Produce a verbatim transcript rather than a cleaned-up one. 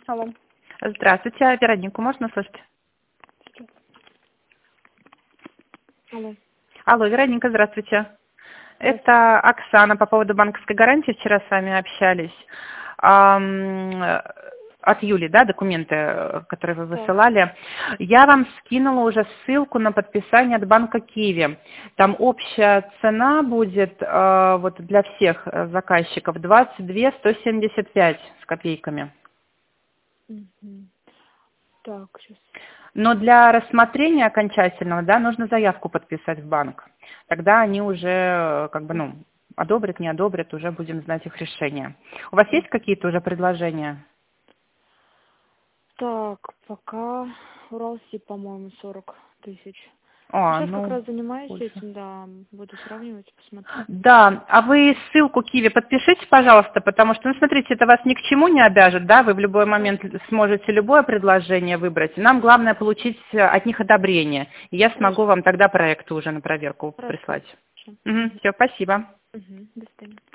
Алло. Здравствуйте, а Веронику можно слышать? Алло. Алло, Вероника, здравствуйте. Это Оксана по поводу банковской гарантии. Вчера с вами общались. Ам, От Юли, да, документы, которые вы высылали. Я вам скинула уже ссылку на подписание от банка Киви. Там общая цена будет э, вот для всех заказчиков двадцать две сто семьдесят пять с копейками. Угу. Так, сейчас. Но для рассмотрения окончательного, да, нужно заявку подписать в банк. Тогда они уже, как бы, ну, одобрят, не одобрят, уже будем знать их решение. У вас есть какие-то уже предложения? Так, пока Уралси, по-моему, сорок тысяч. А, Сейчас ну, как раз занимаюсь больше. этим, да, буду сравнивать, посмотрю. Да, а вы ссылку Киви подпишите, пожалуйста, потому что, ну, смотрите, это вас ни к чему не обяжет, да, вы в любой момент сможете любое предложение выбрать. Нам главное получить от них одобрение, и я смогу Хорошо. вам тогда проекты уже на проверку Хорошо. прислать. Угу, все, спасибо. Угу. До свидания.